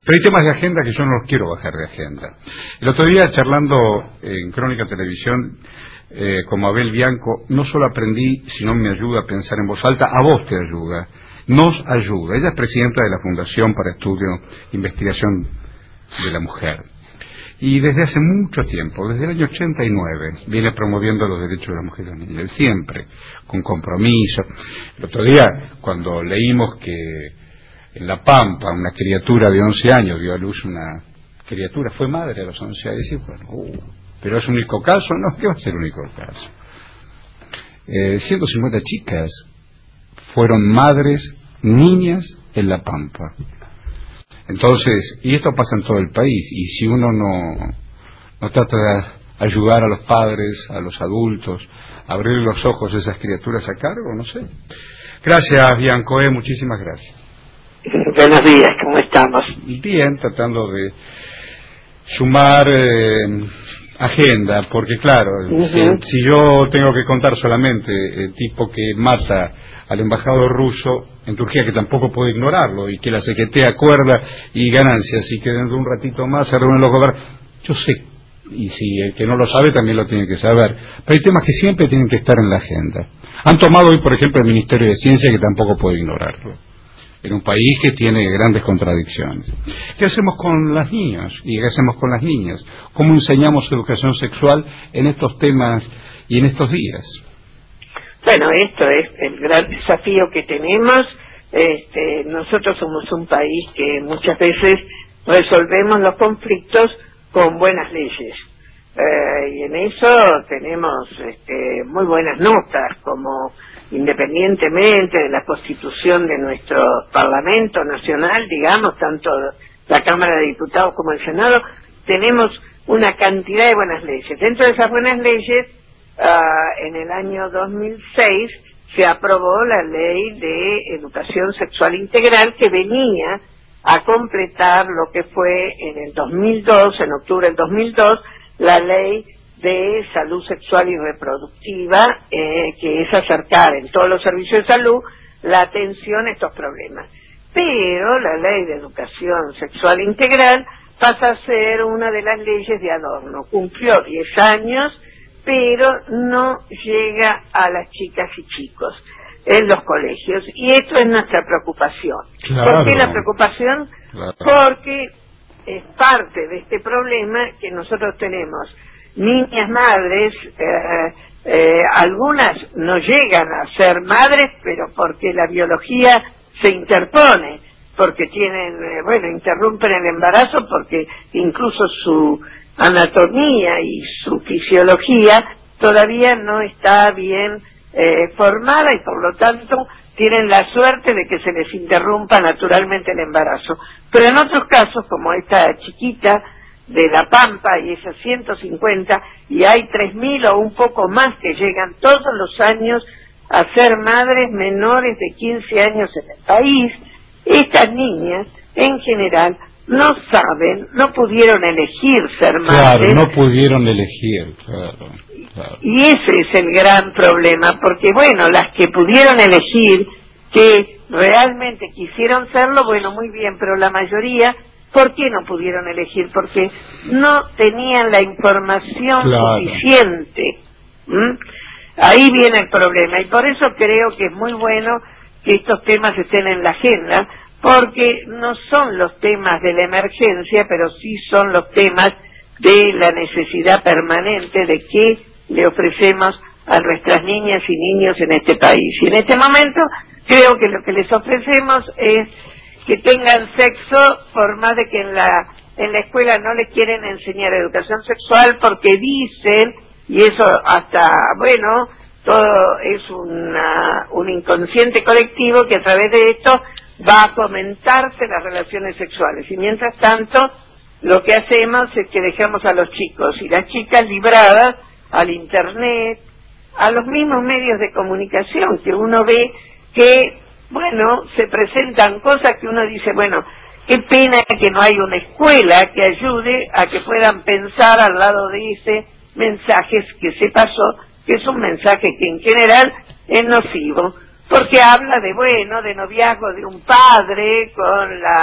Pero hay temas de agenda que yo no los quiero bajar de agenda. El otro día, charlando en Crónica Televisión con Mabel Bianco, no solo aprendí, sino me ayuda a pensar en voz alta. A vos te ayuda, nos ayuda. Ella es presidenta de la Fundación para Estudio e Investigación de la Mujer. Y desde hace mucho tiempo, desde el año 89, viene promoviendo los derechos de la mujer y la niña, siempre, con compromiso. El otro día, cuando leímos que en La Pampa una criatura de 11 años dio a luz una criatura, fue madre a los 11 años, y decía, bueno, ¿pero es un único caso? No, ¿qué va a ser un único caso? 150 chicas fueron madres, niñas, en La Pampa. Entonces, y esto pasa en todo el país, y si uno no trata de ayudar a los padres, a los adultos, a abrir los ojos de esas criaturas a cargo, no sé. Gracias, Bianco, muchísimas gracias. Buenos días, ¿cómo estamos? Bien, tratando de sumar agenda, porque claro, si yo tengo que contar solamente el tipo que mata al embajador ruso en Turquía, que tampoco puede ignorarlo, y que la CGT acuerda y ganancias, y que dentro de un ratito más se reúnen los gobiernos, yo sé, y si el que no lo sabe también lo tiene que saber, pero hay temas que siempre tienen que estar en la agenda. Han tomado hoy, por ejemplo, el Ministerio de Ciencia, que tampoco puede ignorarlo, en un país que tiene grandes contradicciones. ¿Qué hacemos con las niñas y qué hacemos con las niñas? ¿Cómo enseñamos educación sexual en estos temas y en estos días? Bueno, esto es el gran desafío que tenemos. Nosotros somos un país que muchas veces resolvemos los conflictos con buenas leyes. Y en eso tenemos muy buenas notas, como independientemente de la constitución de nuestro Parlamento Nacional, digamos, tanto la Cámara de Diputados como el Senado, tenemos una cantidad de buenas leyes. Dentro de esas buenas leyes, en el año 2006 se aprobó la Ley de Educación Sexual Integral, que venía a completar lo que fue en el 2002, en octubre del 2002, la Ley de Salud Sexual y Reproductiva, que es acercar en todos los servicios de salud la atención a estos problemas. Pero la Ley de Educación Sexual Integral pasa a ser una de las leyes de adorno. Cumplió 10 años, pero no llega a las chicas y chicos en los colegios. Y esto es nuestra preocupación. Claro. ¿Por qué la preocupación? Claro. Porque es parte de este problema que nosotros tenemos niñas madres, algunas no llegan a ser madres, pero porque la biología se interpone, porque interrumpen el embarazo, porque incluso su anatomía y su fisiología todavía no está bien formada, y por lo tanto tienen la suerte de que se les interrumpa naturalmente el embarazo. Pero en otros casos, como esta chiquita de La Pampa y esas 150, y hay 3.000 o un poco más que llegan todos los años a ser madres menores de 15 años en el país, estas niñas en general no saben, no pudieron elegir ser madres. Claro, no pudieron elegir, claro. Y ese es el gran problema, porque las que pudieron elegir, que realmente quisieron serlo, muy bien, pero la mayoría, ¿por qué no pudieron elegir? Porque no tenían la información suficiente. Ahí viene el problema, y por eso creo que es muy bueno que estos temas estén en la agenda, porque no son los temas de la emergencia, pero sí son los temas de la necesidad permanente de qué le ofrecemos a nuestras niñas y niños en este país. Y en este momento creo que lo que les ofrecemos es que tengan sexo, por más de que en la escuela no les quieren enseñar educación sexual, porque dicen, y eso hasta, todo es un inconsciente colectivo, que a través de esto va a fomentarse las relaciones sexuales. Y mientras tanto, lo que hacemos es que dejamos a los chicos y las chicas libradas al internet, a los mismos medios de comunicación, que uno ve que, se presentan cosas que uno dice, qué pena que no hay una escuela que ayude a que puedan pensar al lado de ese mensaje que se pasó, que es un mensaje que en general es nocivo, porque habla de noviazgo de un padre con la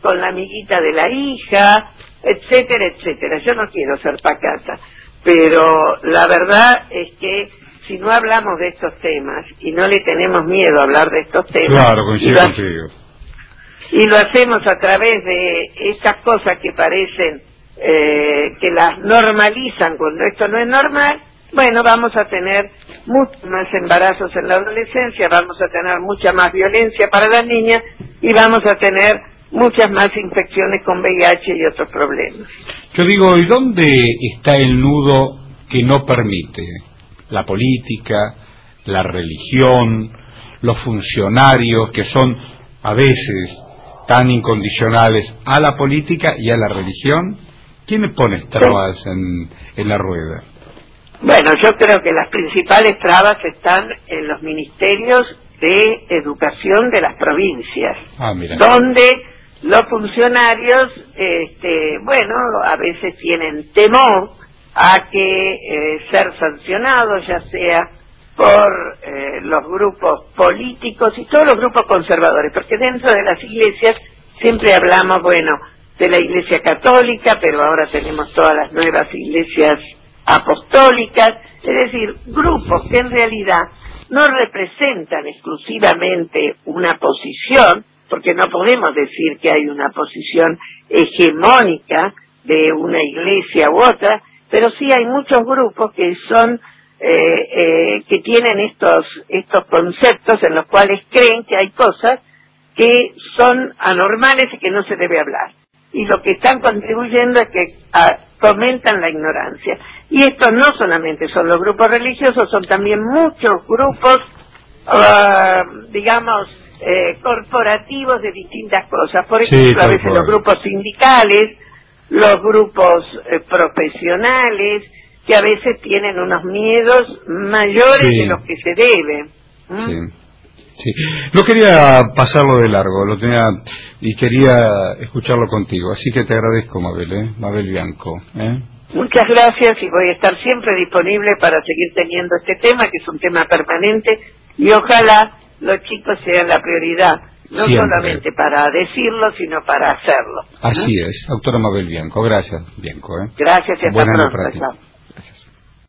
con la amiguita de la hija, etcétera, etcétera. Yo no quiero ser pacata, pero la verdad es que si no hablamos de estos temas y no le tenemos miedo a hablar de estos temas, claro, coincido contigo, y lo hacemos a través de estas cosas que parecen que las normalizan cuando esto no es normal, bueno, vamos a tener muchos más embarazos en la adolescencia, vamos a tener mucha más violencia para las niñas y vamos a tener muchas más infecciones con VIH y otros problemas. Yo digo, ¿y dónde está el nudo que no permite? La política, la religión, los funcionarios que son a veces tan incondicionales a la política y a la religión. ¿Quién le pone trabas en la rueda? Bueno, yo creo que las principales trabas están en los ministerios de educación de las provincias, donde los funcionarios, bueno, a veces tienen temor a que ser sancionados, ya sea por los grupos políticos y todos los grupos conservadores, porque dentro de las iglesias siempre hablamos, bueno, de la Iglesia Católica, pero ahora tenemos todas las nuevas iglesias apostólicas, es decir, grupos que en realidad no representan exclusivamente una posición, porque no podemos decir que hay una posición hegemónica de una iglesia u otra, pero sí hay muchos grupos que son que tienen estos conceptos en los cuales creen que hay cosas que son anormales y que no se debe hablar. Y lo que están contribuyendo es que fomentan la ignorancia. Y estos no solamente son los grupos religiosos, son también muchos grupos, digamos, corporativos de distintas cosas. Por ejemplo, a veces los grupos sindicales, los grupos profesionales, que a veces tienen unos miedos mayores de los que se deben. Sí. No quería pasarlo de largo, lo tenía y quería escucharlo contigo, así que te agradezco, Mabel Bianco. Muchas gracias y voy a estar siempre disponible para seguir teniendo este tema, que es un tema permanente, y ojalá los chicos sean la prioridad, no siempre. Solamente para decirlo, sino para hacerlo. Así es, doctora Mabel Bianco, gracias, Bianco. Gracias y hasta pronto.